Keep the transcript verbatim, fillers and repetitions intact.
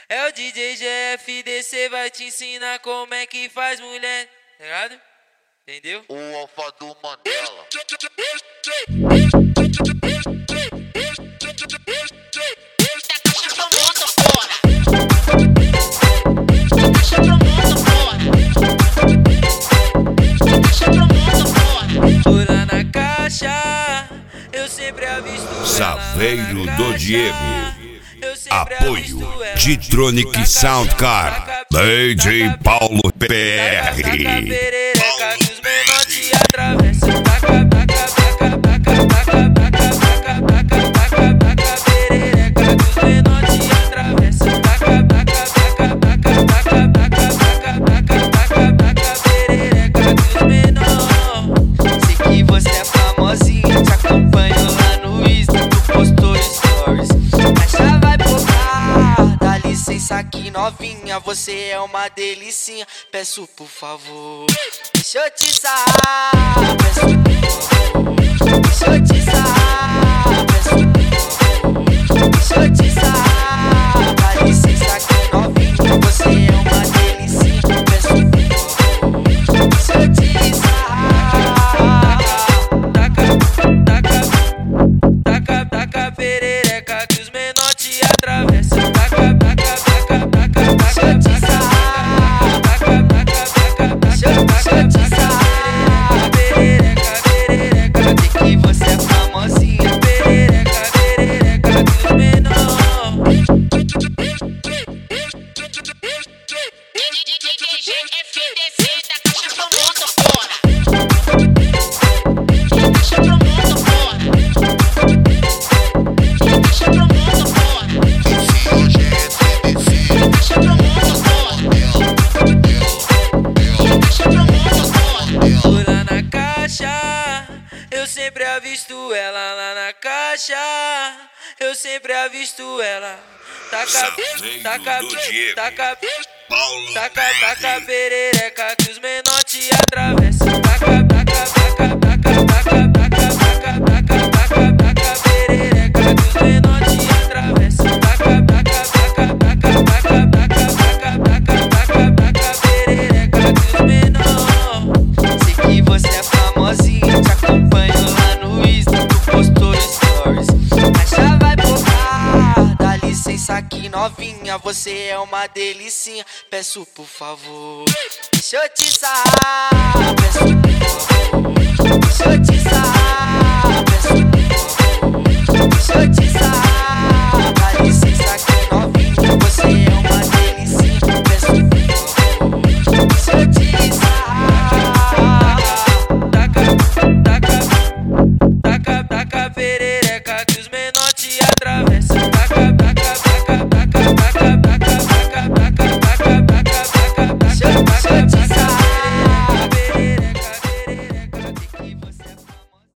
É o D J G F D C, vai te ensinar como é que faz mulher, tá ligado? Entendeu? O alfa do Mandela. Tô lá na caixa, eu sempre avisto. Saveiro do Diego. Apoio G-Tronic Soundcar, D J Paulo P R. Perereca que os menores te atravessam. Taca, taca, taca, taca, taca, taca, taca, taca, taca, perereca que os menores te atravessam. Taca, taca, taca, taca, taca, taca, taca, taca, taca, perereca que os menores. Sei que você é famosinha, te acompanho lá no Insta, tu postou stories. Mas já vai postar, dá licença aqui novinha, você é uma delicinha. Peço por favor, deixa eu te sarrar. Peço por favor, deixa eu te sarrar. Peço por favor, deixa eu te sarrar. Dá licença aqui novinha, você é uma delicinha. Peço por favor, deixa eu te sarrar. Taca, taca, taca, taca, perereca que os menores te atravessam. Taca, taca, taca, taca, taca, taca, taca, taca, deixa eu te sarrar. Perereca, perereca, sei que você é famosinha. Perereca, perereca que os menores. Eu sempre avisto ela lá na caixa. Eu sempre avisto ela. Taca, taca, taca, taca, taca, perereca que os menores te atravessam. Taca, taca, taca, taca, taca, taca, taca, taca, taca, perereca que os menores te atravessam. Taca, taca, taca, taca, taca, taca, taca, taca, taca, perereca que os menores. Sei que você é famosinha, te acompanho lá no Insta, tu postou stories. Mas já vai postar, dá licença aqui novinha, você é uma delicinha. Peço por favor, deixa eu te sarrar. Peço por favor, deixa eu te sarrar. Peço por favor, deixa eu te sarrar.